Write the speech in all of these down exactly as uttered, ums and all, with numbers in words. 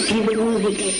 esclusive musiche.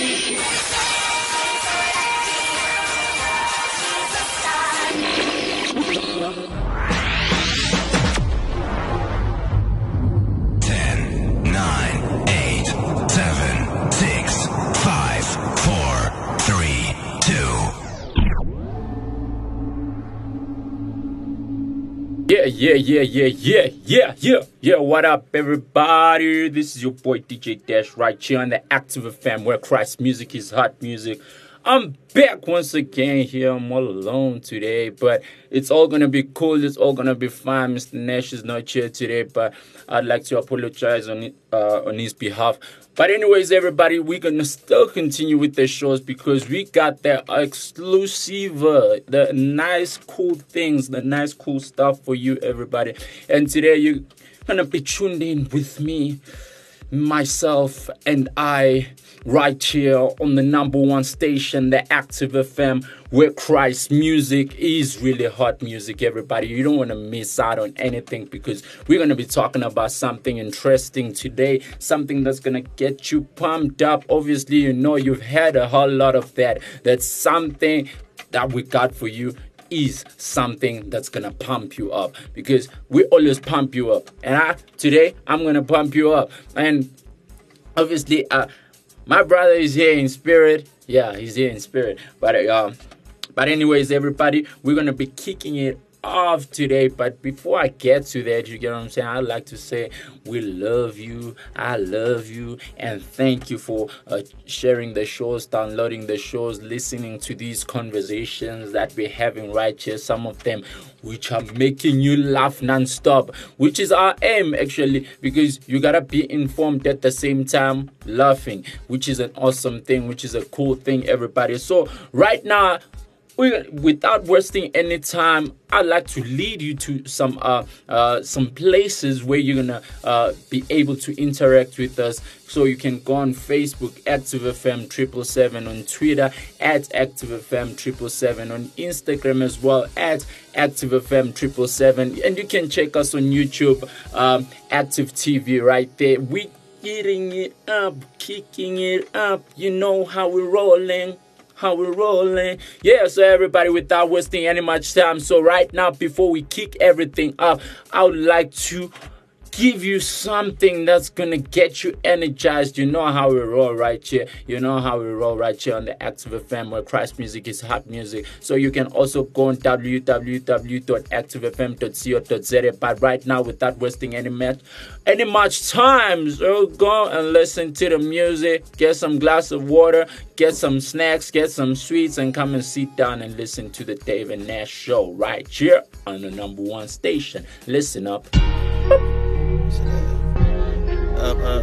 Yeah, yeah, yeah, yeah, yeah, yeah, yeah, yeah. What up, everybody? This is your boy D J Dash right here on the Active F M, where Christ music is hot music. I'm back once again here. I'm all alone today, but it's all gonna be cool. It's all gonna be fine. Mister Nash is not here today, but I'd like to apologize on it, uh, on his behalf. But anyways, everybody, we're gonna still continue with the shows because we got the exclusive, uh, the nice, cool things, the nice, cool stuff for you, everybody. And today you're gonna be tuned in with me, myself, and I, right here on the number one station, the Active F M, where Christ music is really hot music, everybody. You don't want to miss out on anything because we're going to be talking about something interesting today, something that's going to get you pumped up. Obviously, you know, you've had a whole lot of that. That's something that we got for you is something that's gonna pump you up because we always pump you up, and I today I'm gonna pump you up. And obviously uh my brother is here in spirit. Yeah, he's here in spirit, but um but anyways, everybody, we're gonna be kicking it off today. But before I get to that, you get what I'm saying, I'd like to say we love you, I love you, and thank you for uh, sharing the shows, downloading the shows, listening to these conversations that we're having right here, some of them which are making you laugh non-stop, which is our aim actually, because you gotta be informed at the same time laughing, which is an awesome thing, which is a cool thing, everybody. So right now, We, without wasting any time, I'd like to lead you to some uh, uh, some places where you're gonna uh, be able to interact with us. So you can go on Facebook, Active F M triple seven, on Twitter at Active F M triple seven, on Instagram as well at Active F M triple seven, and you can check us on YouTube, um, Active T V right there. We getting it up, kicking it up. You know how we're rolling. How we're rolling. Yeah, so everybody, without wasting any much time, so right now, before we kick everything up, I would like to give you something that's gonna get you energized. You know how we roll right here. You know how we roll right here on the Active F M, where Christ music is hot music. So you can also go on w w w dot active f m dot co dot z a. But right now, without wasting any much any much time, so go and listen to the music, get some glass of water, get some snacks, get some sweets, and come and sit down and listen to the David Nash Show right here on the number one station. Listen up. Up, up.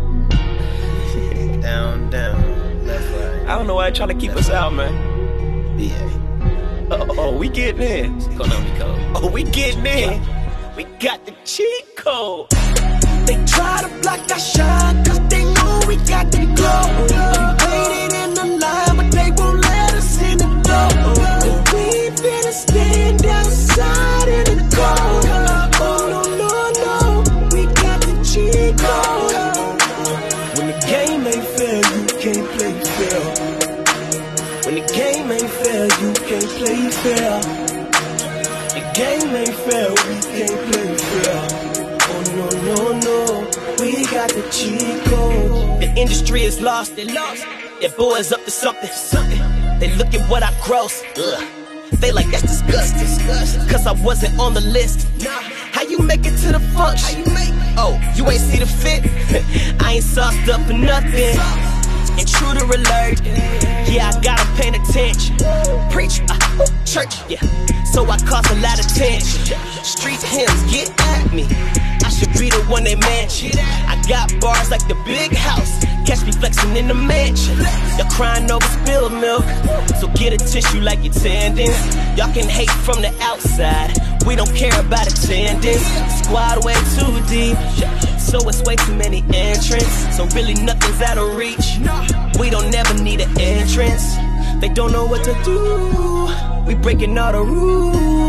Down, down. Left, right. I don't know why you're trying to keep us out, man. B A. Uh oh, we getting in. What's going on, Nico? Oh, we getting in. We got the cheat code. They try to block our shine, cause they know we got the glow. We waited in the line, but they won't let us in the door. And we finna stand outside in the cold. Oh, no, no, no, we got the cheat code. When the game ain't fair, you can't play fair. When the game ain't fair, you can't play fair. The game ain't fair, we can't play fair. Oh no, no, no, we got the cheat code. The industry is lost. They lost. Their boys up to something. Something. They look at what I gross. Ugh. They like that's disgusting. Cause I wasn't on the list. Nah. How you make it to the function? How you make it? Oh, you ain't see the fit? I ain't sauced up for nothing. Intruder alert. Yeah, I gotta pay attention. Preach, uh, church, yeah. So I cause a lot of tension. Street hymns get at me. I should be the one they mention. I got bars like the big house. Catch me flexing in the mansion. Y'all crying over spilled milk, so get a tissue like your tendons. Y'all can hate from the outside. We don't care about attendance. Squad way too deep, so it's way too many entrants. So really nothing's out of reach. We don't never need an entrance. They don't know what to do. We breaking all the rules.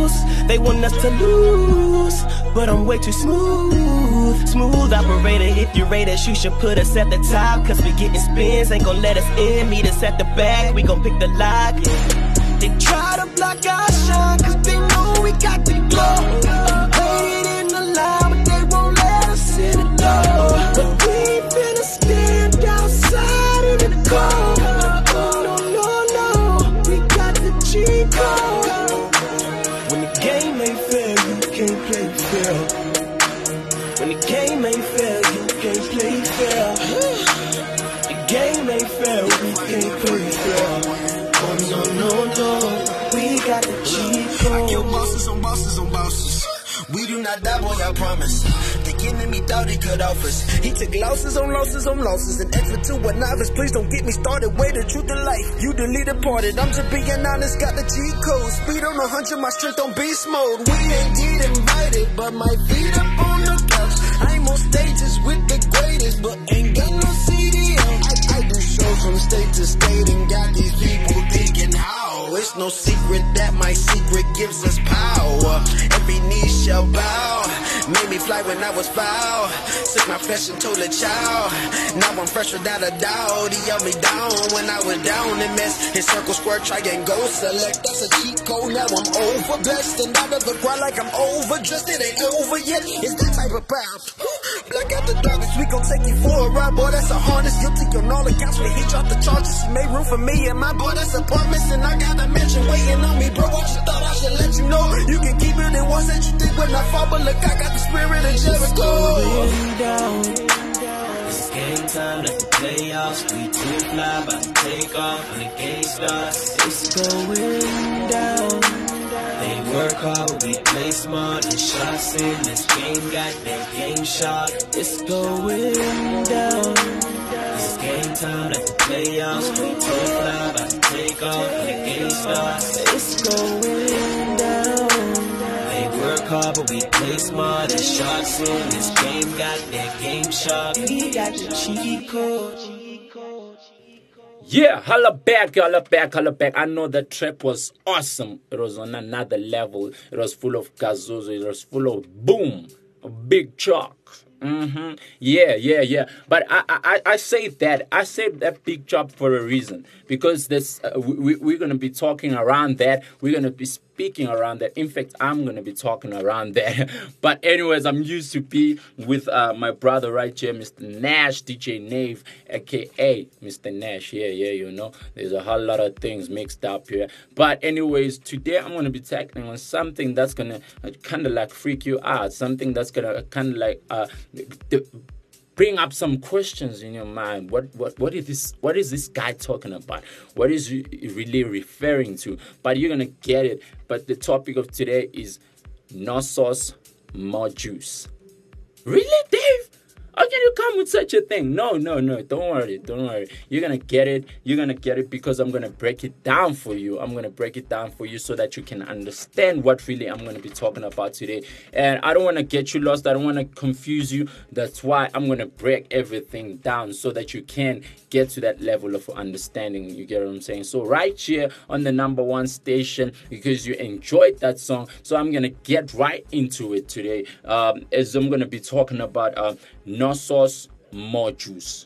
lose. They want us to lose, but I'm way too smooth. Smooth operator, if you rate us, you should put us at the top. Cause we getting spins, ain't gon' let us in. Meet us at the back, we gon' pick the lock. They try to block our shine, cause they know we got the glow. Waited in the line, but they won't let us in the door. But we finna stand outside in the cold. No, no, no, we got the cheat code. When the game ain't fair, you can't play fair. When the game ain't fair, you can't play fair. The game ain't fair, we can't play fair. Oh no, no, no, we got the cheat code. Your bosses on bosses on bosses. We do not die, boy, I promise. The enemy thought he could off us. He took losses on losses on losses. An expert to a novice. Please don't get me started. Way the truth of life. You deleted parted. I'm just being honest. Got the cheat code. Speed on a hundred. My strength on beast mode. We ain't get invited, but my feet up on the couch. I'm on stages with the greatest, but ain't got no C D M. I, I do shows from state to state and got these people thinking how. It's no secret that my secret gives us power. Every knee shall bow. Made me fly when I was foul. Took my flesh and told a child. Now I'm fresh without a doubt. He held me down when I was down and mess. His circle, square, triangle, select. That's a cheat code. Now I'm over blessed and out of the crowd like I'm overdressed. It ain't over yet. It's that type of power. Black out the darkness, we gon' take you for a ride, boy. That's a harness. Guilty on all accounts when he dropped the charges. He made room for me and my boy. That's apartments and I got a mansion waiting on me, bro. I just thought I should let you know. You can keep it in ones that you think when I fall, but look, I got the spirit of Jericho. Down. It's game time, let the playoffs. We too fly, about to take off when the game starts. It's going down. They work hard, but we play smart. The shots in this game got that game shot. It's going down. It's game time, let the playoffs. We too fly, about to take off when the game starts. It's going down. They work hard, but we play smart. The shots in this game got that game shot. We got the cheat code. Yeah, holla back, holla back, holla back. I know that track was awesome. It was on another level. It was full of gazozo. It was full of boom, a big chalk. Mm-hmm. Yeah, yeah, yeah. But I, I, I say that I say that big chop for a reason, because this uh, we, we're gonna be talking around that. We're gonna be speaking around that. In fact, I'm gonna be talking around that. But anyways, I'm used to be with uh, my brother right here, Mister Nash, D J Nave, aka Mister Nash. Yeah, yeah, you know, there's a whole lot of things mixed up here. But anyways, today I'm gonna be tackling on something that's gonna uh, kind of like freak you out. Something that's gonna kind of like uh. The, bring up some questions in your mind. What what what is this? What is this guy talking about? What is he really referring to? But you're gonna get it. But the topic of today is no sauce, more juice. Really, Dave? How can you come with such a thing? No, no, no. Don't worry. Don't worry. You're going to get it. You're going to get it because I'm going to break it down for you. I'm going to break it down for you so that you can understand what really I'm going to be talking about today. And I don't want to get you lost. I don't want to confuse you. That's why I'm going to break everything down so that you can get to that level of understanding. You get what I'm saying? So right here on the number one station, because you enjoyed that song. So I'm going to get right into it today. Um, as I'm going to be talking about uh, no sauce, more juice.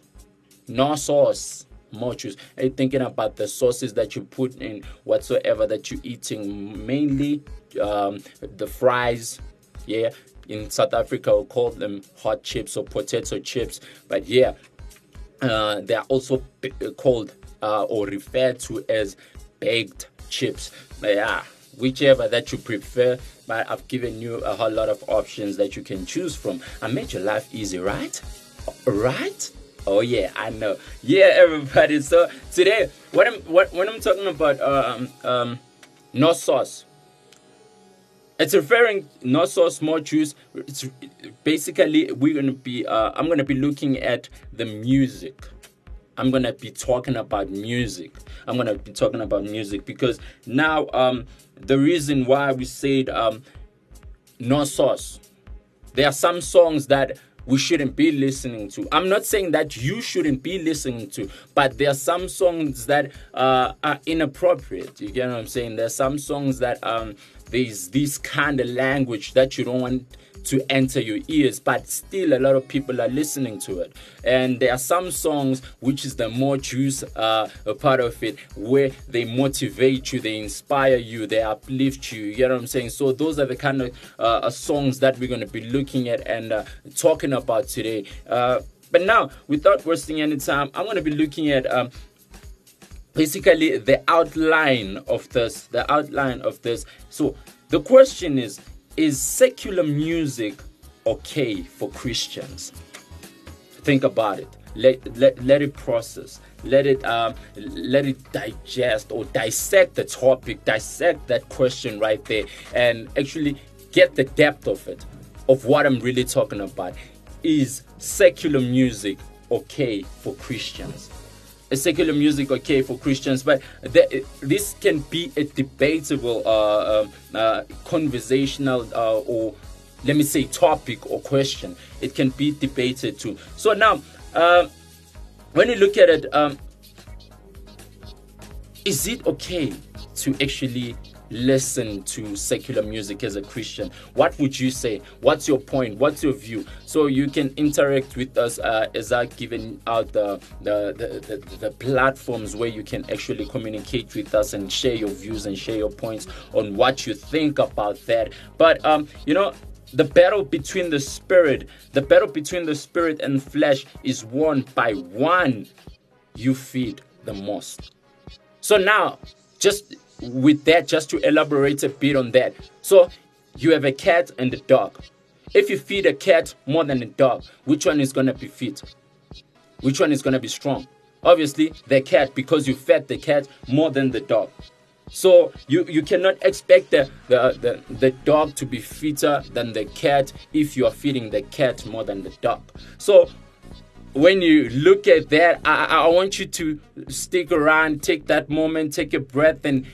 No sauce, more juice. Are you thinking about the sauces that you put in whatsoever that you're eating? Mainly um, the fries. Yeah, in South Africa we call them hot chips or potato chips. But yeah, uh, they are also called uh, or referred to as baked chips. But yeah, whichever that you prefer. But I've given you a whole lot of options that you can choose from. I made your life easy, right? Right? Oh yeah, I know. Yeah, everybody. So today, what I'm what when I'm talking about um um no sauce, it's referring no sauce, more juice. It's basically we're gonna be uh I'm gonna be looking at the music. I'm gonna be talking about music. I'm gonna be talking about music because now um the reason why we said um no sauce, there are some songs that we shouldn't be listening to. I'm not saying that you shouldn't be listening to, but there are some songs that uh, are inappropriate. You get what I'm saying? There are some songs that um there's this kind of language that you don't want to enter your ears, but still a lot of people are listening to it. And there are some songs, which is the more juice uh, a part of it, where they motivate you, they inspire you, they uplift you. You know what I'm saying? So those are the kind of uh, songs that we're going to be looking at and uh, talking about today. Uh, but now, without wasting any time, I'm going to be looking at um, basically the outline of this, the outline of this. So the question is, is secular music okay for Christians? Think about it. Let, let, let it process. Let it um, let it digest or dissect the topic, dissect that question right there, and actually get the depth of it, of what I'm really talking about. Is secular music okay for Christians? Is secular music okay for Christians? But the, this can be a debatable, uh, uh, uh, conversational, uh, or let me say topic or question. It can be debated too. So now, uh, when you look at it, um, is it okay to actually listen to secular music as a Christian? What would you say? What's your point? What's your view? So you can interact with us uh, as I've given out the the, the, the the platforms where you can actually communicate with us and share your views and share your points on what you think about that. But um, you know, the battle between the spirit, the battle between the spirit and flesh is won by one you feed the most. So now, just with that, just to elaborate a bit on that. So you have a cat and a dog. If you feed a cat more than a dog, which one is going to be fit? Which one is going to be strong? Obviously, the cat, because you fed the cat more than the dog. So you, you cannot expect the, the, the, the dog to be fitter than the cat if you are feeding the cat more than the dog. So when you look at that, I, I want you to stick around, take that moment, take a breath, and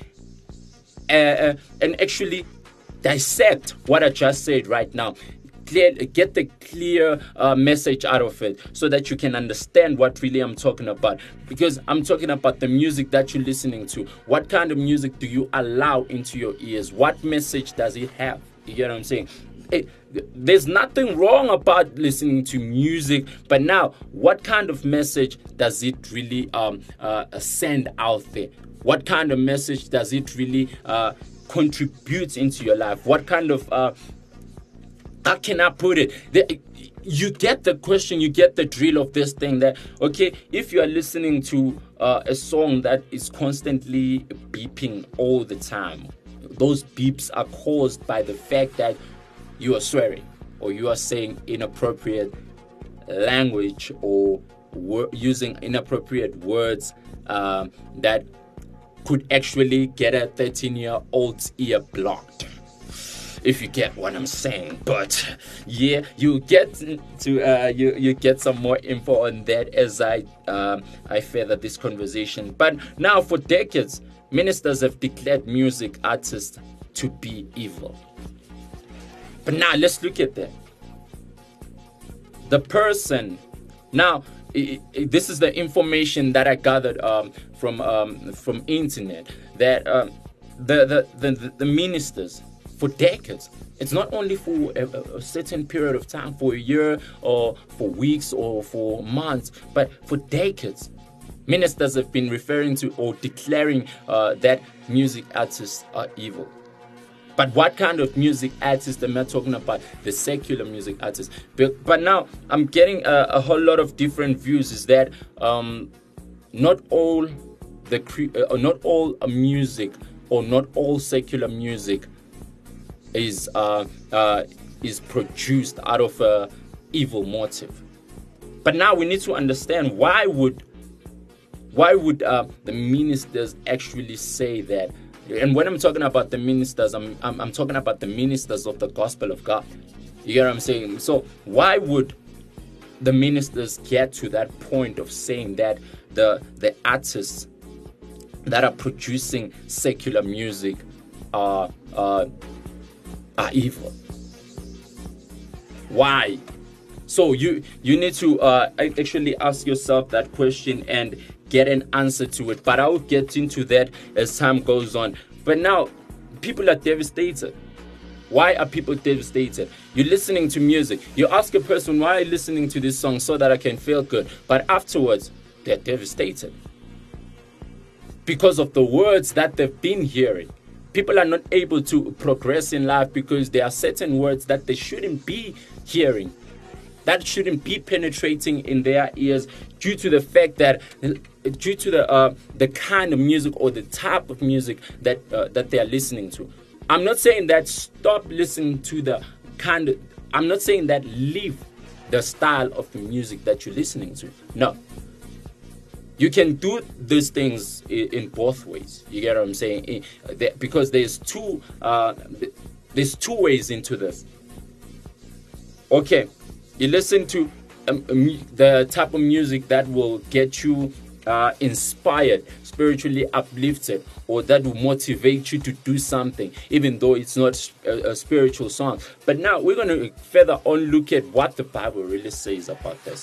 uh, and actually dissect what I just said right now. Clear, get the clear uh, message out of it so that you can understand what really I'm talking about. Because I'm talking about the music that you're listening to. What kind of music do you allow into your ears? What message does it have? You get what I'm saying? It, there's nothing wrong about listening to music, but now, what kind of message does it really um, uh, send out there? What kind of message does it really uh, contribute into your life? What kind of, uh, how can I put it? The, you get the question, you get the drill of this thing that, okay, if you are listening to uh, a song that is constantly beeping all the time, those beeps are caused by the fact that you are swearing or you are saying inappropriate language or wor- using inappropriate words um, that could actually get a thirteen-year-old's ear blocked. If you get what I'm saying. But yeah, you get to uh, you you get some more info on that as I um, I further this conversation. But now, for decades, ministers have declared music artists to be evil. But now let's look at that. The person now. It, it, this is the information that I gathered um, from um, from internet that um, the, the the the ministers for decades. It's not only for a, a certain period of time, for a year or for weeks or for months, but for decades. Ministers have been referring to or declaring uh, that music artists are evil. But what kind of music artists am I talking about? The secular music artists. But, but now I'm getting a, a whole lot of different views. Is that um, not all the uh, not all music or not all secular music is uh, uh, is produced out of a evil motive. But now we need to understand why would why would uh, the ministers actually say that? And when I'm talking about the ministers, I'm, I'm I'm talking about the ministers of the gospel of God. You get what I'm saying? So why would the ministers get to that point of saying that the the artists that are producing secular music are uh, are evil? Why? So you you need to uh, actually ask yourself that question and get an answer to it. But I will get into that as time goes on. But now, people are devastated. Why are people devastated? You're listening to music. You ask a person, why are you listening to this song? So that I can feel good. But afterwards, they're devastated because of the words that they've been hearing. People are not able to progress in life because there are certain words that they shouldn't be hearing, that shouldn't be penetrating in their ears, due to the fact that, due to the uh, the kind of music or the type of music that uh, that they are listening to. I'm not saying that stop listening to the kind of, I'm not saying that leave the style of the music that you're listening to. No. You can do these things in both ways. You get what I'm saying? Because there's two, uh, there's two ways into this. Okay, you listen to um, the type of music that will get you uh, inspired, spiritually uplifted, or that will motivate you to do something, even though it's not a, a spiritual song. But now we're going to further on look at what the Bible really says about this.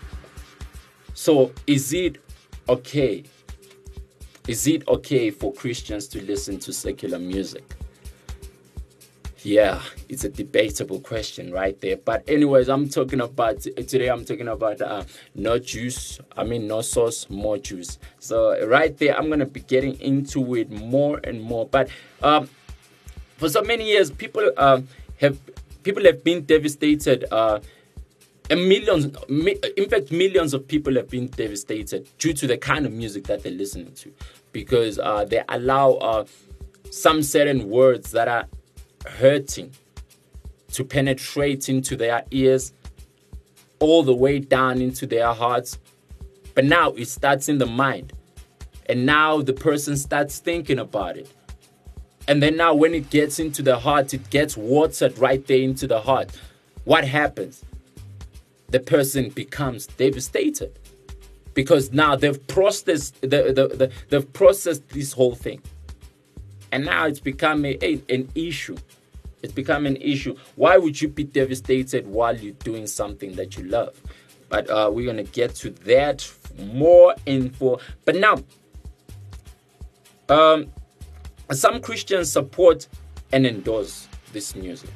So is it okay? Is it okay for Christians to listen to secular music? Yeah, it's a debatable question right there. But anyways, I'm talking about, today I'm talking about uh, no juice, I mean no sauce, more juice. So right there, I'm going to be getting into it more and more. But um, for so many years, people uh, have people have been devastated. Uh, and millions, in fact, millions of people have been devastated due to the kind of music that they're listening to, because uh, they allow uh, some certain words that are hurting to penetrate into their ears all the way down into their hearts. But now it starts in the mind, and now the person starts thinking about it, and then now when it gets into the heart, it gets watered right there into the heart. What happens? The person becomes devastated, because now they've processed the, the, the, they've processed this whole thing, and now it's become a, a, an issue. It's become an issue. Why would you be devastated while you're doing something that you love? But uh, we're going to get to that more info. But now, um, some Christians support and endorse this music.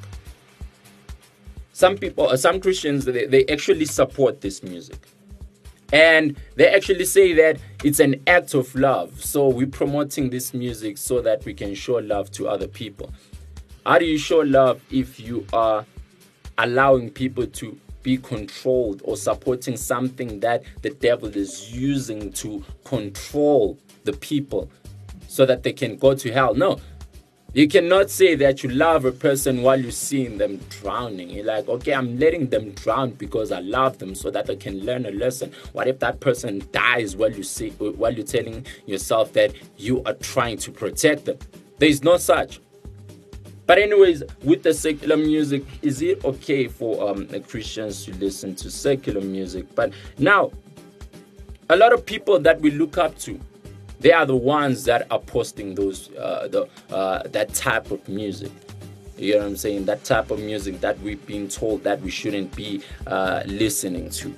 Some people, uh, some Christians, they, they actually support this music. And they actually say that it's an act of love. So we're promoting this music so that we can show love to other people. How do you show love if you are allowing people to be controlled or supporting something that the devil is using to control the people so that they can go to hell? No. You cannot say that you love a person while you're seeing them drowning. You're like, okay, I'm letting them drown because I love them so that they can learn a lesson. What if that person dies while you see, while you're telling yourself that you are trying to protect them? There is no such. But anyways, with the secular music, is it okay for um, Christians to listen to secular music? But now, a lot of people that we look up to, they are the ones that are posting those uh, the uh, that type of music. You know what I'm saying? That type of music that we've been told that we shouldn't be uh, listening to.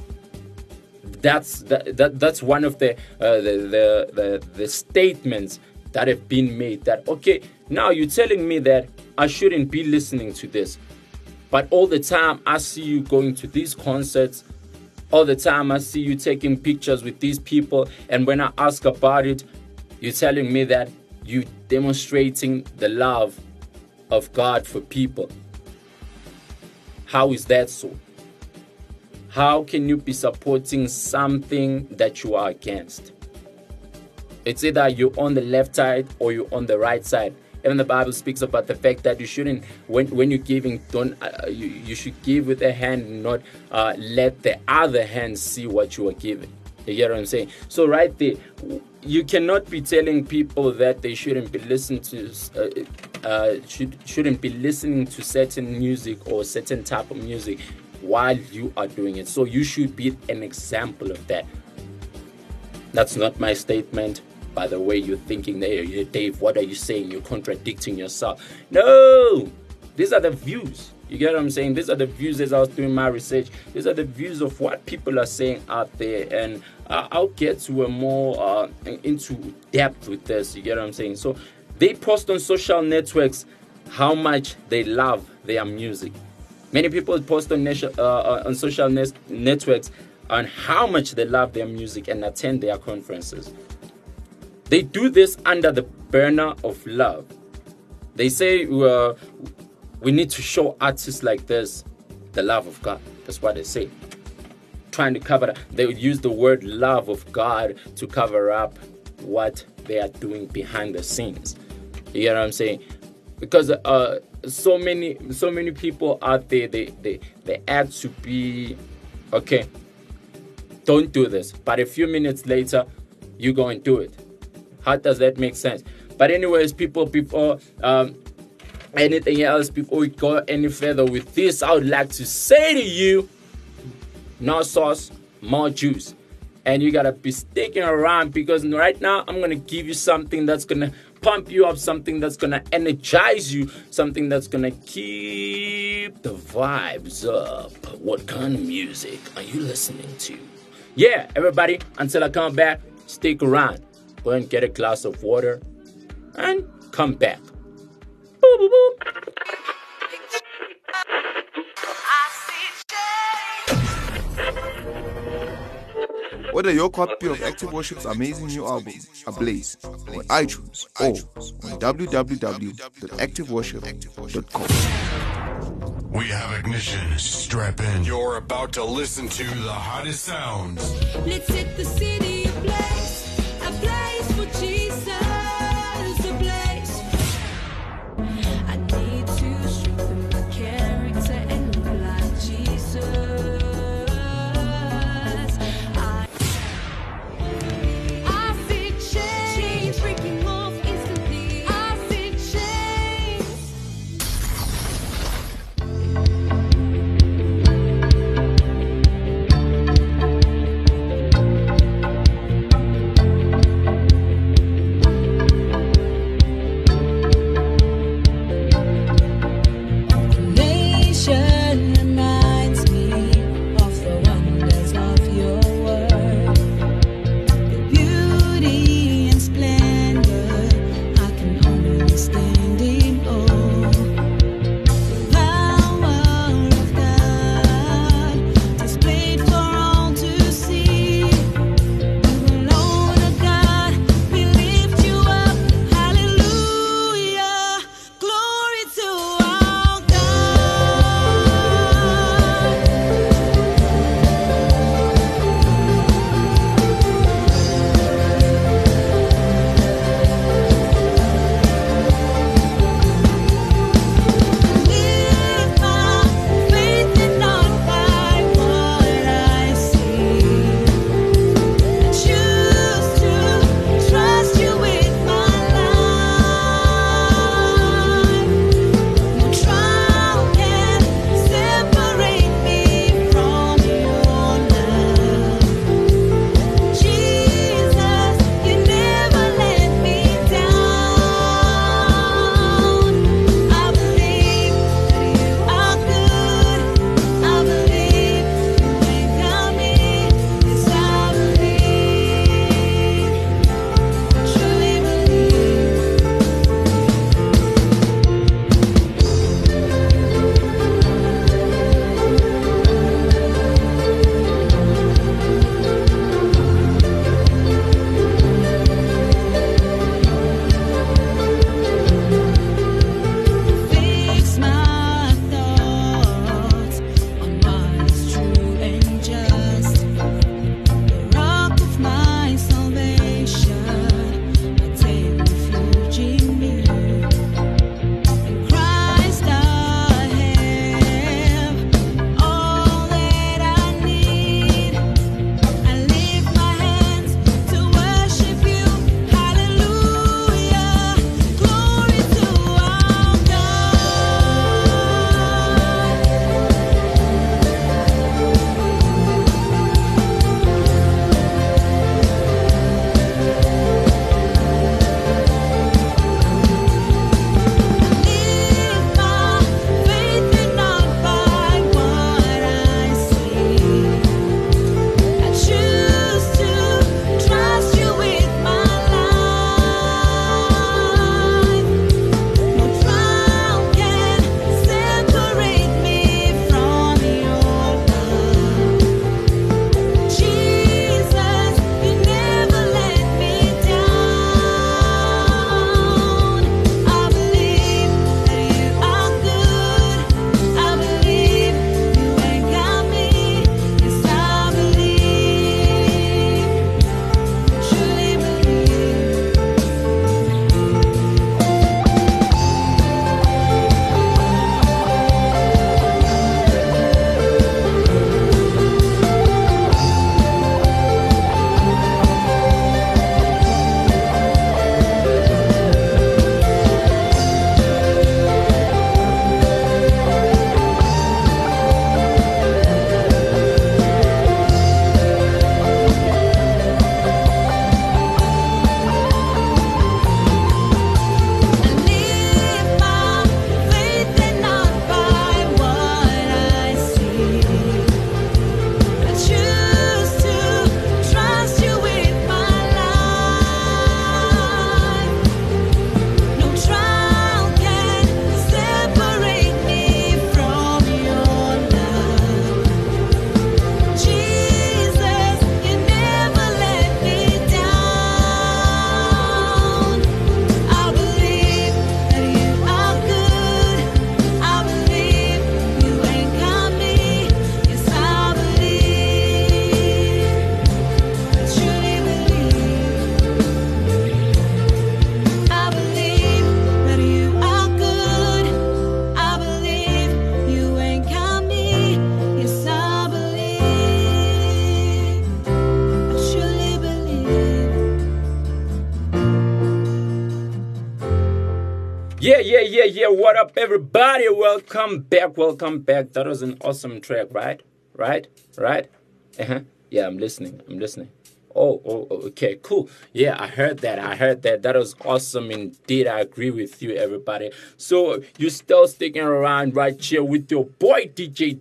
That's that, that that's one of the, uh, the, the the the statements that have been made, that okay, now you're telling me that I shouldn't be listening to this, but all the time I see you going to these concerts, all the time I see you taking pictures with these people, and when I ask about it, you're telling me that you're demonstrating the love of God for people. How is that so? How can you be supporting something that you are against? It's either you're on the left side or you're on the right side. Even the Bible speaks about the fact that you shouldn't, when, when you're giving, don't uh, you, you should give with a hand, not uh, let the other hand see what you are giving. You get what I'm saying? So right there, you cannot be telling people that they shouldn't be listening to, uh, uh, should, shouldn't be listening to certain music or certain type of music while you are doing it. So you should be an example of that. That's not my statement. By the way, you're thinking there, Dave, what are you saying? You're contradicting yourself. No, these are the views. You get what I'm saying? These are the views as I was doing my research. These are the views of what people are saying out there. And uh, I'll get to a more uh, into depth with this. You get what I'm saying? So They post on social networks how much they love their music. Many people post on, nation, uh, on social net- networks on how much they love their music and attend their conferences. They do this under the banner of love. They say uh, we need to show artists like this the love of God. That's what they say. Trying to cover that. They would use the word love of God to cover up what they are doing behind the scenes. You get what I'm saying? Because uh, so many so many people out there, they, they, they act to be, okay, don't do this. But a few minutes later, you go and do it. How does that make sense? But anyways, people, before um, anything else, before we go any further with this, I would like to say to you, no sauce, more juice. And you gotta be sticking around, because right now I'm gonna give you something that's gonna pump you up, something that's gonna energize you, something that's gonna keep the vibes up. What kind of music are you listening to? Yeah, everybody, until I come back, stick around. Go and get a glass of water and come back. Boop, boop, boop. Order your copy of Active Worship's amazing new album, Ablaze, on iTunes or on w w w dot active worship dot com. We have ignition. Strap in. You're about to listen to the hottest sounds. Let's set the city ablaze, ablaze for Jesus, ablaze. I need to strengthen my character and look like Jesus. I, I feel change breaking off instantly. I feel change. Yeah, yeah, yeah, yeah. What up, everybody? Welcome back. Welcome back. That was an awesome track, right? Right? Right? Uh-huh. Yeah, I'm listening. I'm listening. Oh, oh, oh, okay, cool. Yeah, I heard that. I heard that. That was awesome indeed. I agree with you, everybody. So you're still sticking around right here with your boy D J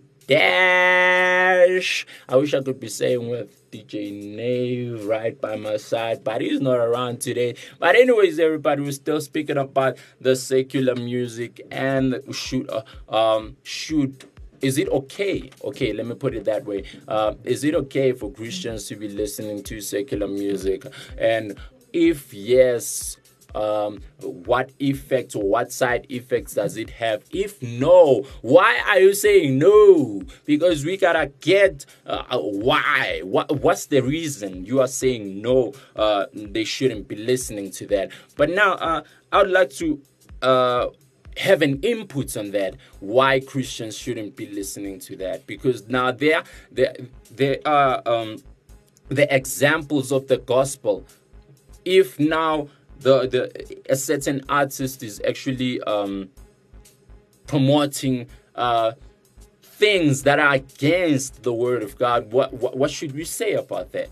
Dash. I wish I could be saying with D J Nave right by my side, but he's not around today. But anyways, everybody, we're still speaking about the secular music and shoot, uh, um, shoot. Is it okay? Okay, let me put it that way. Uh, is it okay for Christians to be listening to secular music? And if yes, um, what effects or what side effects does it have? If no, why are you saying no? Because we gotta get uh, why. What What's the reason you are saying no? Uh, they shouldn't be listening to that. But now, uh, I would like to. Uh, have an input on that, why Christians shouldn't be listening to that, because now there there there are um the examples of the gospel. If now the the a certain artist is actually um promoting uh things that are against the word of God, what what, what should we say about that?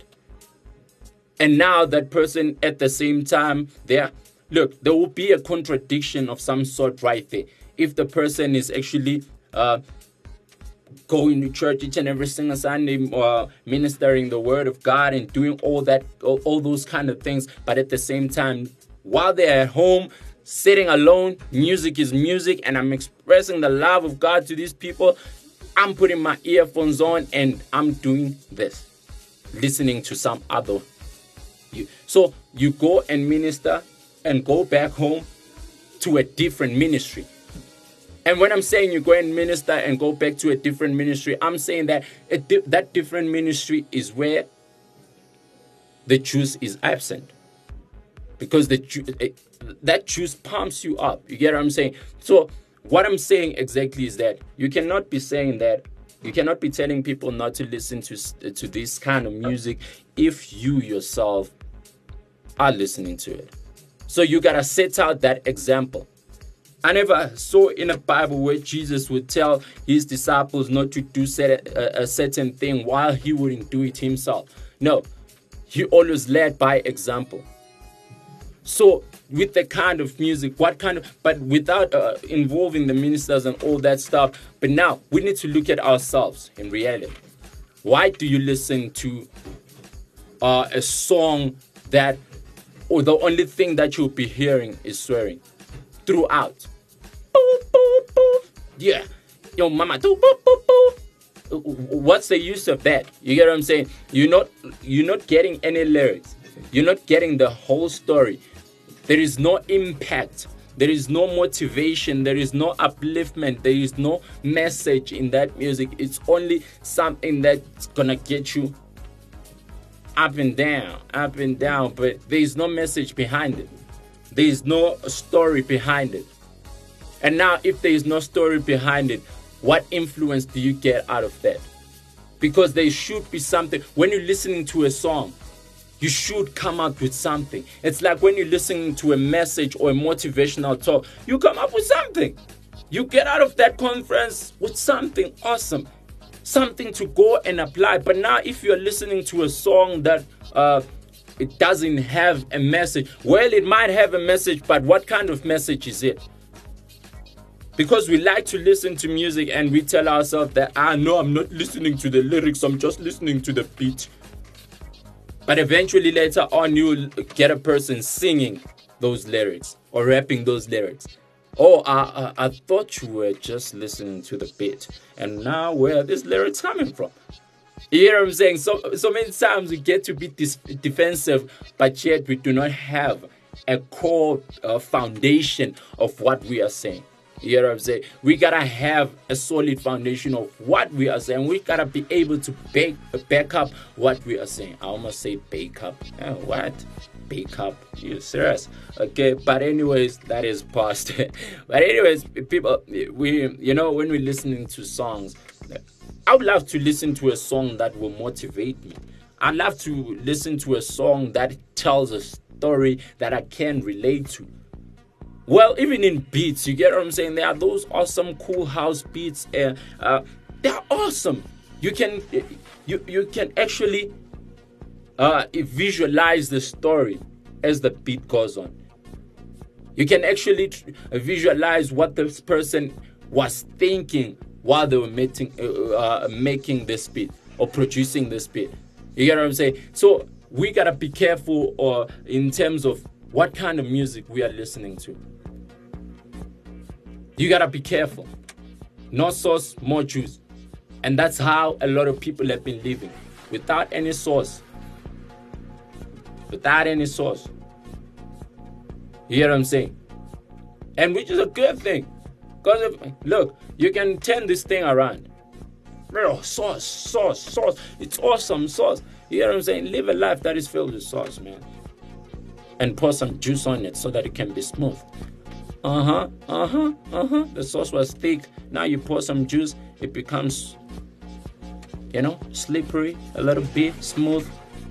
And now that person at the same time there Look, there will be a contradiction of some sort right there. If the person is actually uh, going to church each and every single Sunday, uh, ministering the word of God and doing all that, all, all those kind of things, but at the same time, while they're at home, sitting alone, music is music, and I'm expressing the love of God to these people, I'm putting my earphones on and I'm doing this, listening to some other. You. So you go and minister and go back home to a different ministry. And when I'm saying you go and minister and go back to a different ministry, I'm saying that a di- that different ministry is where the juice is absent. Because the ju- it, that juice pumps you up. You get what I'm saying? So what I'm saying exactly is that you cannot be saying that, you cannot be telling people not to listen to, to this kind of music if you yourself are listening to it. So you gotta set out that example. I never saw in a Bible where Jesus would tell his disciples not to do a, a certain thing while he wouldn't do it himself. No, he always led by example. So with the kind of music, what kind of, but without uh, involving the ministers and all that stuff. But now we need to look at ourselves in reality. Why do you listen to uh, a song that, or the only thing that you'll be hearing is swearing throughout? Boop, boop, boop. Yeah. Yo, mama, do boop, boop, boop. What's the use of that? You get what I'm saying? You're not, you're not getting any lyrics. You're not getting the whole story. There is no impact. There is no motivation. There is no upliftment. There is no message in that music. It's only something that's gonna get you up and down, up and down, but there is no message behind it. There is no story behind it. And now, if there is no story behind it, what influence do you get out of that? Because there should be something. When you're listening to a song, you should come up with something. It's like when you're listening to a message or a motivational talk, you come up with something. You get out of that conference with something awesome. Something to go and apply. But now if you're listening to a song that uh, it doesn't have a message, well, it might have a message, but what kind of message is it? Because we like to listen to music and we tell ourselves that, ah, no, I'm not listening to the lyrics, I'm just listening to the beat. But eventually later on, you'll get a person singing those lyrics or rapping those lyrics. Oh, I, I, I thought you were just listening to the beat. And now where are these lyrics coming from? You hear what I'm saying? So, so many times we get to be dis- defensive, but yet we do not have a core uh, foundation of what we are saying. You hear what I'm saying? We gotta have a solid foundation of what we are saying. We gotta be able to back, back up what we are saying. I almost say bake up. Oh, what? Bake up? You serious? Okay, but anyways, that is past. But anyways, people, we, you know, when we're listening to songs, I would love to listen to a song that will motivate me. I'd love to listen to a song that tells a story that I can relate to. Well, even in beats, you get what I'm saying? There are those awesome, cool house beats. Uh, uh, they're awesome. You can, you you can actually uh, visualize the story as the beat goes on. You can actually tr- visualize what this person was thinking while they were making uh, making this beat or producing this beat. You get what I'm saying? So we gotta be careful, or uh, in terms of what kind of music we are listening to. You gotta be careful. No sauce, more juice. And that's how a lot of people have been living. Without any sauce. Without any sauce. You hear what I'm saying? And which is a good thing. Because, look, you can turn this thing around. Bro, sauce, sauce, sauce. It's awesome, sauce. You hear what I'm saying? Live a life that is filled with sauce, man. And pour some juice on it so that it can be smooth. Uh-huh, uh-huh, uh-huh. The sauce was thick. Now you pour some juice, it becomes, you know, slippery, a little bit smooth.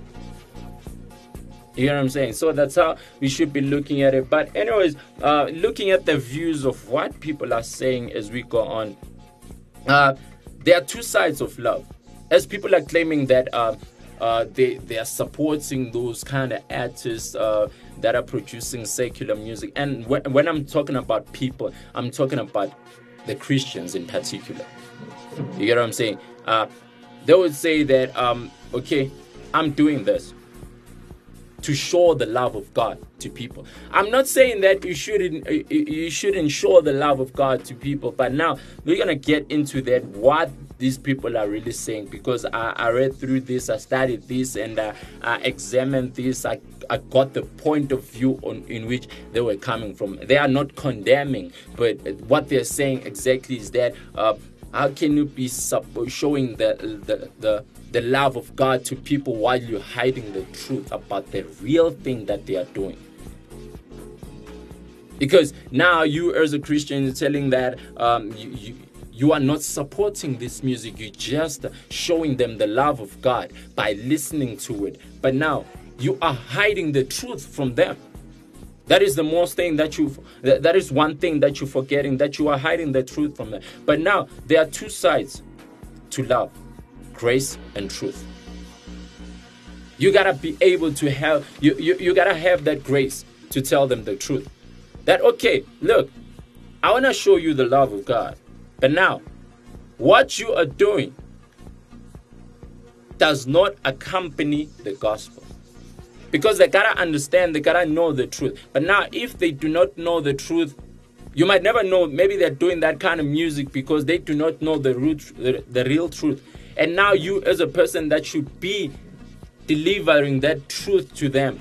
You know what I'm saying? So that's how we should be looking at it. But anyways, uh, looking at the views of what people are saying as we go on, uh, there are two sides of love. As people are claiming that uh, uh, they, they are supporting those kind of artists uh, that are producing secular music. And when, when I'm talking about people, I'm talking about the Christians in particular. You get what I'm saying? Uh, they would say that, um, okay, I'm doing this to show the love of God to people. I'm not saying that you shouldn't you shouldn't show the love of God to people, but now we're gonna get into that, what these people are really saying, because I, I read through this, I studied this, and uh, I examined this. I, I got the point of view on in which they were coming from. They are not condemning, but what they're saying exactly is that uh, how can you be showing the the the the love of God to people while you're hiding the truth about the real thing that they are doing? Because now you as a Christian are telling that um, you, you you are not supporting this music, you're just showing them the love of God by listening to it. But now you are hiding the truth from them. That is the most thing that you, that is one thing that you're forgetting, that you are hiding the truth from them. But now there are two sides to love: grace and truth. You gotta be able to have, you, you, you gotta have that grace to tell them the truth. That, okay, look, I wanna show you the love of God. But now, what you are doing does not accompany the gospel. Because they gotta understand, they gotta know the truth. But now, if they do not know the truth, you might never know. Maybe they're doing that kind of music because they do not know the root, the, the real truth. And now you, as a person that should be delivering that truth to them,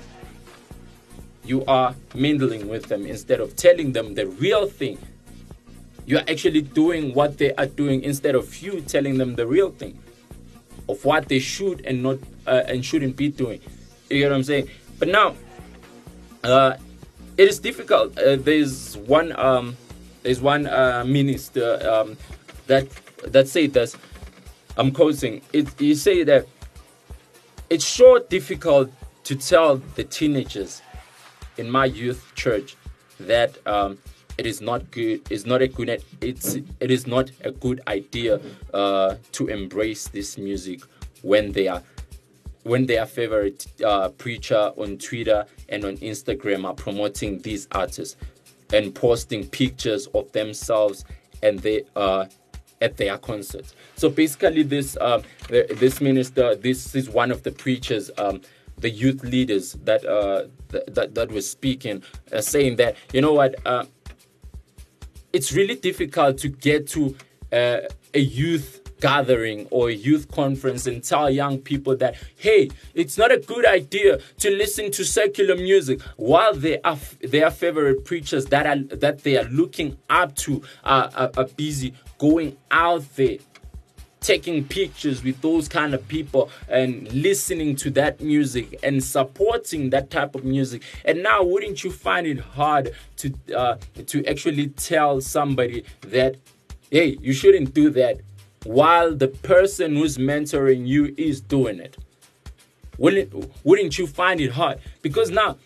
you are mingling with them instead of telling them the real thing. You are actually doing what they are doing instead of you telling them the real thing of what they should and not uh, and shouldn't be doing. You get what I'm saying? But now, uh, it is difficult. Uh, there's one, um, there's one uh, minister um, that that said this. I'm quoting. It, you say that it's sure difficult to tell the teenagers in my youth church that um, it is not good. It's not a good. It's it is not a good idea uh, to embrace this music when they are. when their favorite uh, preacher on Twitter and on Instagram are promoting these artists and posting pictures of themselves and they uh, at their concerts. So basically, this uh, this minister, this is one of the preachers, um, the youth leaders that uh, th- that that was speaking, uh, saying that, you know what, uh, it's really difficult to get to uh, a youth gathering or a youth conference and tell young people that, hey, it's not a good idea to listen to secular music while they are their favorite preachers that are that they are looking up to uh, are, are busy going out there taking pictures with those kind of people and listening to that music and supporting that type of music. And now, wouldn't you find it hard to uh, to actually tell somebody that, hey, you shouldn't do that, while the person who's mentoring you is doing it? Wouldn't, wouldn't you find it hard? Because now,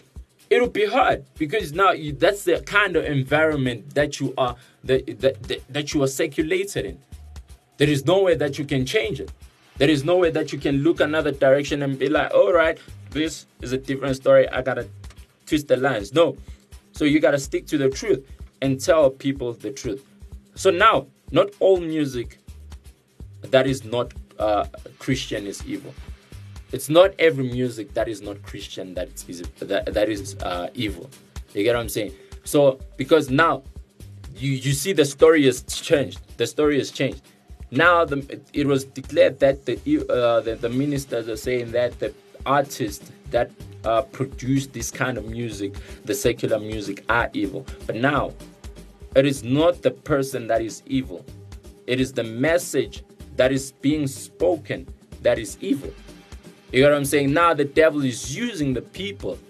it'll be hard because now you, that's the kind of environment that you are that, that, that, that you are circulated in. There is no way that you can change it. There is no way that you can look another direction and be like, all right, this is a different story. I gotta twist the lines. No. So you gotta stick to the truth and tell people the truth. So now, not all music that is not uh, Christian is evil. It's not every music that is not Christian that is that, that is uh, evil. You get what I'm saying? So because now you you see the story has changed. The story has changed. Now the, it was declared that the, uh, the the ministers are saying that the artists that uh, produce this kind of music, the secular music, are evil. But now it is not the person that is evil. It is the message that is being spoken that is evil. You know what I'm saying? Now the devil is using the people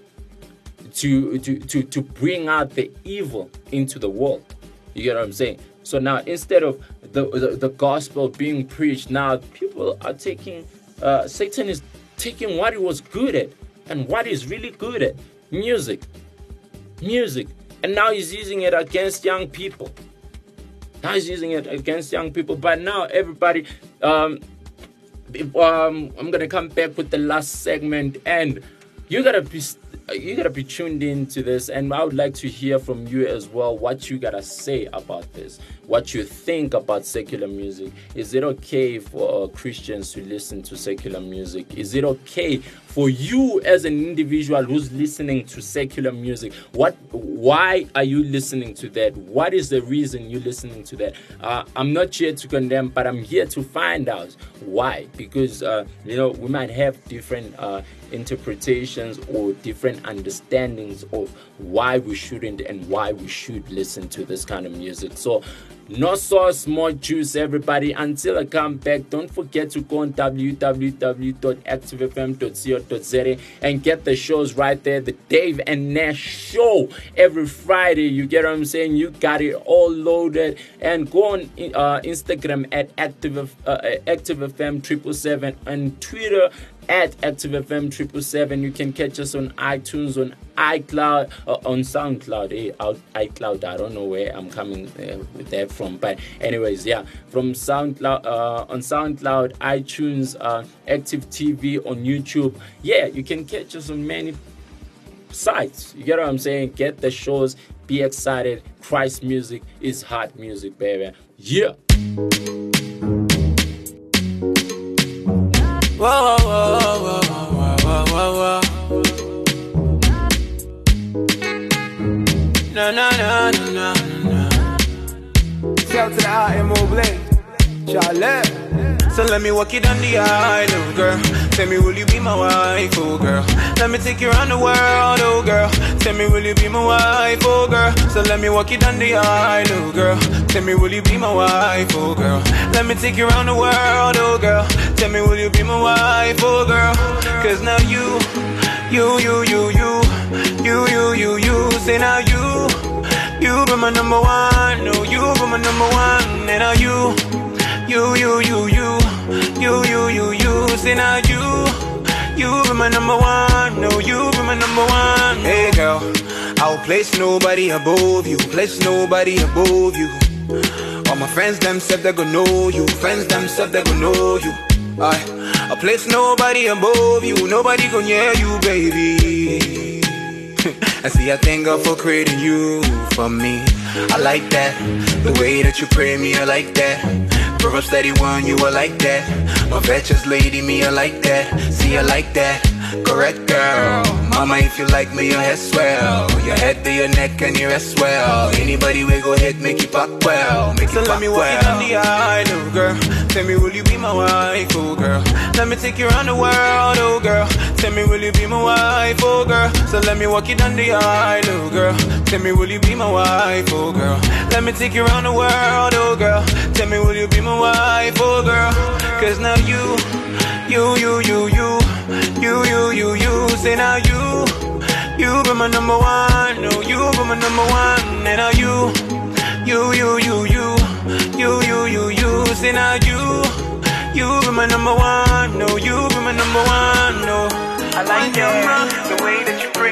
to to to to bring out the evil into the world. You get what I'm saying? So now instead of the the, the gospel being preached, now people are taking uh, Satan is taking what he was good at and what he's really good at, music, music, and now he's using it against young people. Now he's using it against young people. But now everybody. Um, Um, I'm gonna come back with the last segment, and you gotta be you gotta be tuned into this, and I would like to hear from you as well what you gotta say about this, what you think about secular music. Is it okay for uh, Christians to listen to secular music? Is it okay for you as an individual who's listening to secular music? What, why are you listening to that? What is the reason you're listening to that? Uh, I'm not here to condemn, but I'm here to find out why. Because uh, you know, we might have different uh, interpretations or different understandings of why we shouldn't and why we should listen to this kind of music. So no sauce, more juice, everybody. Until I come back, don't forget to go on w w w dot active f m dot co dot z a and get the shows right there. The Dave and Nash Show every Friday. You get what I'm saying? You got it all loaded. And go on uh, Instagram at active uh, active f m triple seven and Twitter at active f m triple seven. You can catch us on iTunes, on iCloud, uh, on SoundCloud. Hey, out iCloud. I don't know where I'm coming uh, with that from, but anyways, yeah, from SoundCloud, uh, on SoundCloud, iTunes, uh, Active T V, on YouTube. Yeah, you can catch us on many sites. You get what I'm saying? Get the shows. Be excited. Christ music is hot music, baby. Yeah. Whoa, whoa, whoa, whoa, whoa, whoa, whoa. Na na na na na na. Shout to the I M O Blade, Charlotte. So let me walk you down the aisle, oh girl. Tell me, will you be my wife, oh girl? Let me take you around the world, oh girl. Tell me, will you be my wife, oh girl? So let me walk you down the aisle, oh girl. Tell me, will you be my wife, oh girl? Let me take you around the world, oh girl. Tell me, will you be my wife, oh girl? Cause now you, you, you, you, you, you, you, you, you, say now you, you be my number one, no, you be my number one, and now you, you, you, you, you, you, you, you, you, say now you, you be my number one, no, you be my number one. Hey girl, I'll place nobody above you, place nobody above you. All my friends them said they gon' know you, friends them said they gon' know you. I, I place nobody above you, nobody gon' hear you, baby. I see, I thank God for creating you for me. I like that, the way that you pray me, I like that. Proverbs thirty-one, you are like that. My virtuous lady, me, I like that. See, I like that, correct girl. Mama, if you like me, your head swell. Your head to your neck and your ass swell. Anybody will go ahead, make you pop well. Make so you let me walk well. You down the aisle, oh girl. Tell me, will you be my wife, oh girl? Let me take you around the world, oh girl. Tell me, will you be my wife, oh girl? So let me walk you down the aisle, oh girl. Tell me, will you be my wife, oh girl? Let me take you around the world, oh girl. Tell me, will you be my wife, oh girl? Cause now you, you, you, you, you, you, you, you, you, say now you, you be my number one, no, you be my number one, and now you, you, you, you, you, you, you, you, you, say now you, you be my number one, no, you be my number one, no. I like that, the way that you pray me, I like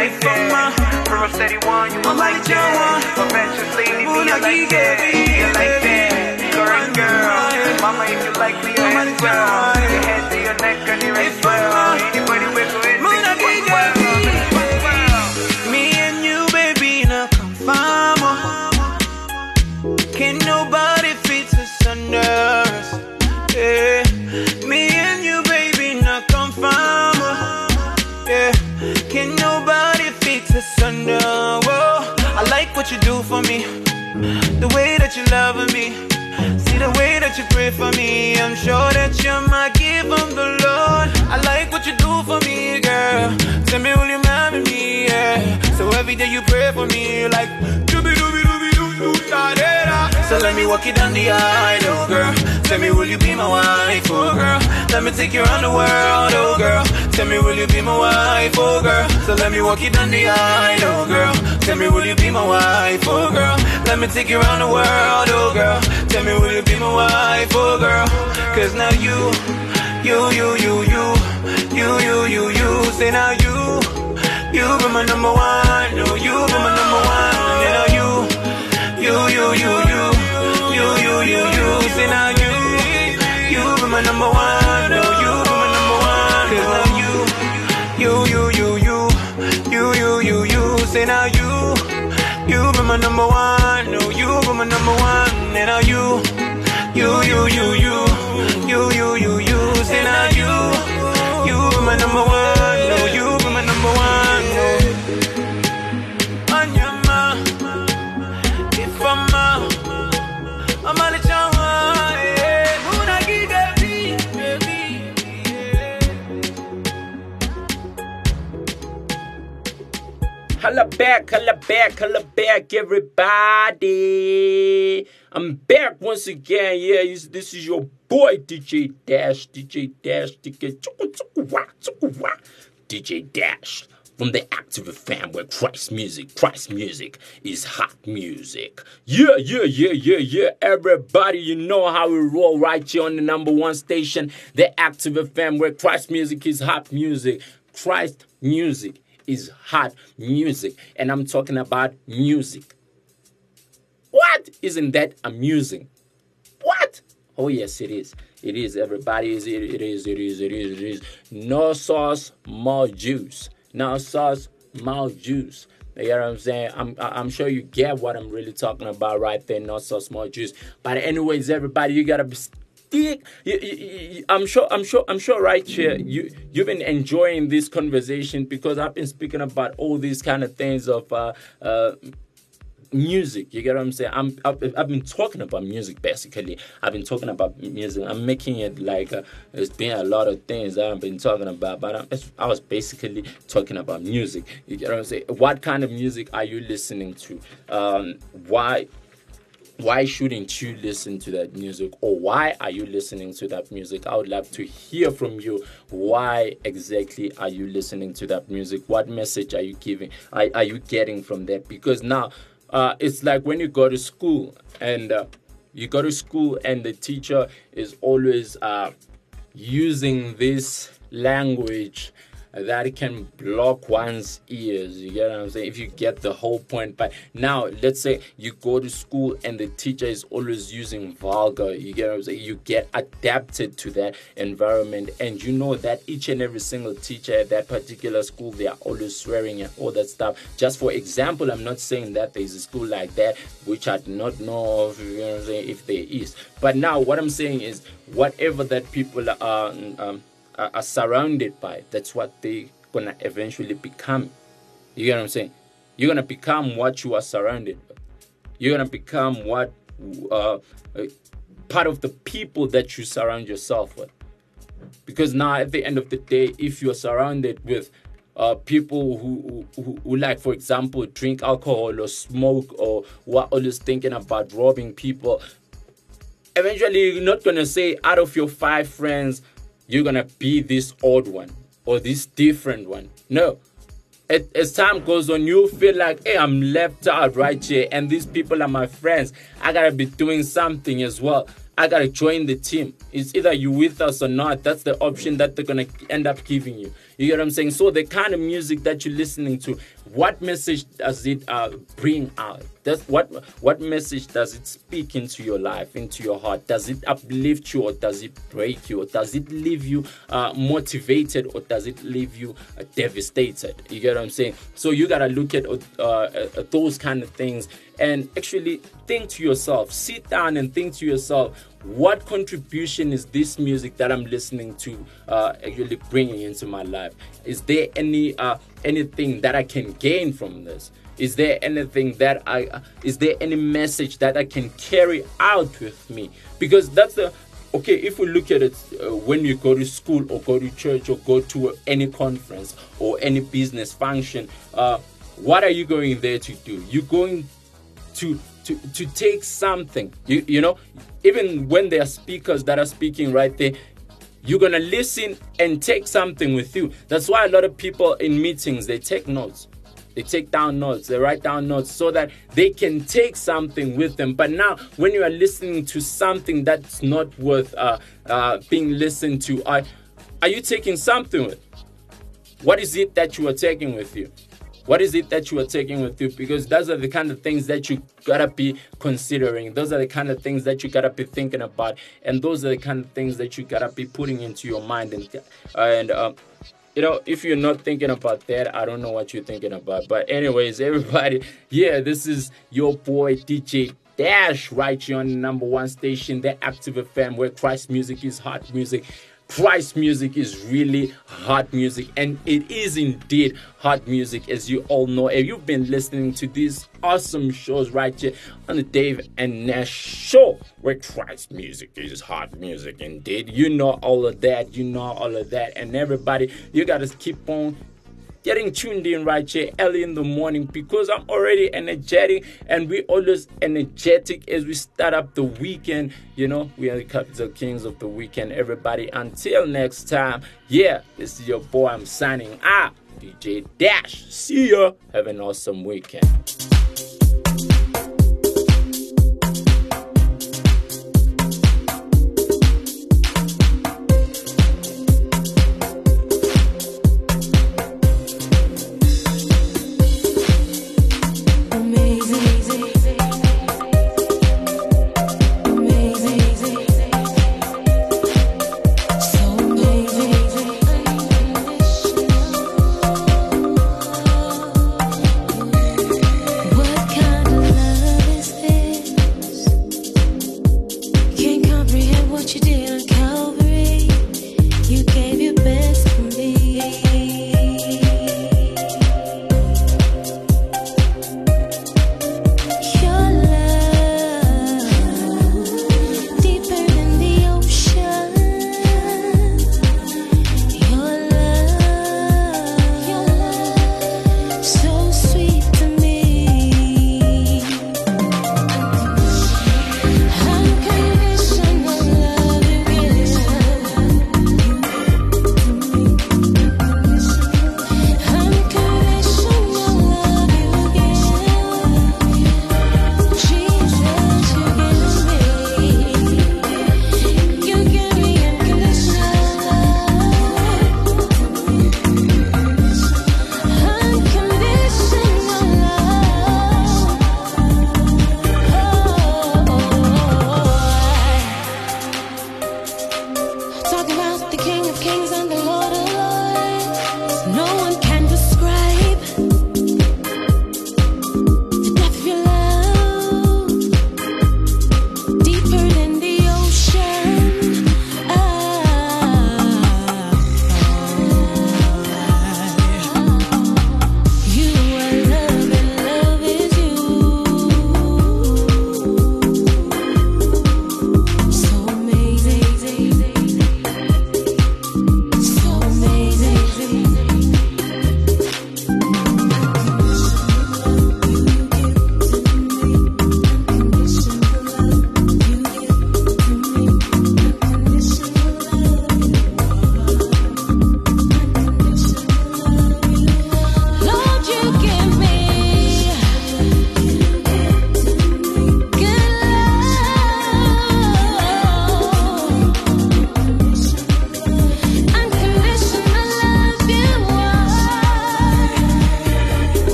like that. From a steady one, you a like that. Adventurous lady, me a like that. Me a like that. Current girl, mama, if you like me, I as well. Your head to your neck and your as well. Anybody wiggle it, make it work well. Me and you, baby, now come famo. Can't nobody fit us under us. Yeah. Me and you, baby, now come famo. Yeah. Can't nobody fit us under. Whoa. I like what you do for me, the way that you love me. See the way that you pray for me. I'm sure that you're my gift from the Lord. I like what you do for me, girl. Tell me, will you marry me? Yeah. So every day you pray for me, like dooby dooby dooby doo doo da da da. So let me walk you down the aisle, oh girl. Tell me, will you be my wife, oh girl? Let me take you around the world, oh girl. Tell me, will you be my wife, oh girl? So let me walk you down the aisle, oh girl. Tell me, will you be my wife, oh girl? Let me take you around the world, oh girl. Tell me, will you be my wife, oh girl? Cause now you, you, you, you, you, you, you, you, you. Say now you, you be my number one. No, you be my number one. And now you, you, you, you, you, you, you, you, you. Say now you, you be my number one. No, you be my number one. Cause now you, you, you, you, you, you, you, you, you. Say now you, you be my number one. No, you be my number one. And now you, you, you, you, you, you, you, you, you. Say now you, you be my number one. No, you be my number one. No. Anyama, if I'm a, I'm a little one. Muna giga be, baby. Holla back, holla back, holla back, everybody. I'm back once again. Yeah, this is your boy D J Dash, D J Dash, D J D J Dash from the Active Fam, where Christ music, Christ music is hot music. Yeah, yeah, yeah, yeah, yeah. Everybody, you know how we roll right here on the number one station, the Active Fam, where Christ music is hot music. Christ music is hot music, and I'm talking about music. What? Isn't that amusing? What? Oh yes, it is. It is. Everybody is. It, it is. It is. It is. It is. No sauce, more juice. No sauce, more juice. You know what I'm saying? I'm. I'm sure you get what I'm really talking about right there. No sauce, more juice. But anyways, everybody, you gotta be. You, you, you, I'm sure. I'm sure. I'm sure. Right here, you you've been enjoying this conversation because I've been speaking about all these kind of things of uh, uh, music. You get what I'm saying? I'm. I've, I've been talking about music basically. I've been talking about music. I'm making it like uh, there's been a lot of things that I've been talking about, but I'm, I was basically talking about music. You get what I'm saying? What kind of music are you listening to? Um, why? Why shouldn't you listen to that music, or why are you listening to that music? I would love to hear from you. Why exactly are you listening to that music? What message are you giving? Are, are you getting from that? Because now uh, it's like when you go to school and uh, you go to school and the teacher is always uh, using this language that can block one's ears. You get what I'm saying? If you get the whole point. But now, let's say you go to school and the teacher is always using vulgar. You get what I'm saying? You get adapted to that environment. And you know that each and every single teacher at that particular school, they are always swearing and all that stuff. Just for example, I'm not saying that there's a school like that, which I do not know of, you know what I'm saying, if there is. But now, what I'm saying is, whatever that people are... Um, are surrounded by, that's what they're gonna eventually become. You get what I'm saying? You're gonna become what you are surrounded by. You're gonna become what uh, part of the people that you surround yourself with. Because now at the end of the day, if you're surrounded with uh, people who, who, who like, for example, drink alcohol or smoke, or who are always thinking about robbing people, eventually you're not gonna say out of your five friends you're gonna be this odd one or this different one. No. As, as time goes on, you feel like, hey, I'm left out right here, and these people are my friends. I gotta be doing something as well. I gotta join the team. It's either you with us or not. That's the option that they're gonna end up giving you. You get what I'm saying? So the kind of music that you're listening to, what message does it uh, bring out? Does what what message does it speak into your life, into your heart? Does it uplift you, or does it break you, or does it leave you uh, motivated, or does it leave you uh, devastated? You get what I'm saying? So you gotta look at uh, at those kind of things and actually think to yourself. Sit down and think to yourself, what contribution is this music that I'm listening to uh, actually bringing into my life? Is there any uh, anything that I can gain from this? Is there anything that I, uh, is there any message that I can carry out with me? Because that's the, okay, if we look at it, uh, when you go to school or go to church or go to any conference or any business function, uh, what are you going there to do? You're going to to to take something. You you know, even when there are speakers that are speaking right there, you're gonna listen and take something with you. That's why a lot of people in meetings, they take notes. They take down notes, they write down notes so that they can take something with them. But now, when you are listening to something that's not worth uh, uh, being listened to, are, are you taking something with? What is it that you are taking with you? What is it that you are taking with you? Because those are the kind of things that you gotta be considering. Those are the kind of things that you gotta be thinking about. And those are the kind of things that you gotta be putting into your mind. And, and um, you know, if you're not thinking about that, I don't know what you're thinking about. But anyways, everybody, yeah, this is your boy D J Dash right here on the number one station, the Active F M, where Christ music is hot music. Christ music is really hot music, and it is indeed hot music, as you all know. If you've been listening to these awesome shows right here on the Dave and Nash Show, where Christ music is hot music indeed, you know all of that, you know all of that, and everybody, you gotta keep on getting tuned in right here early in the morning, because I'm already energetic, and we always energetic as we start up the weekend. You know, we are the capital kings of the weekend, everybody. Until next time, yeah, this is your boy. I'm signing out, D J Dash. See ya. Have an awesome weekend.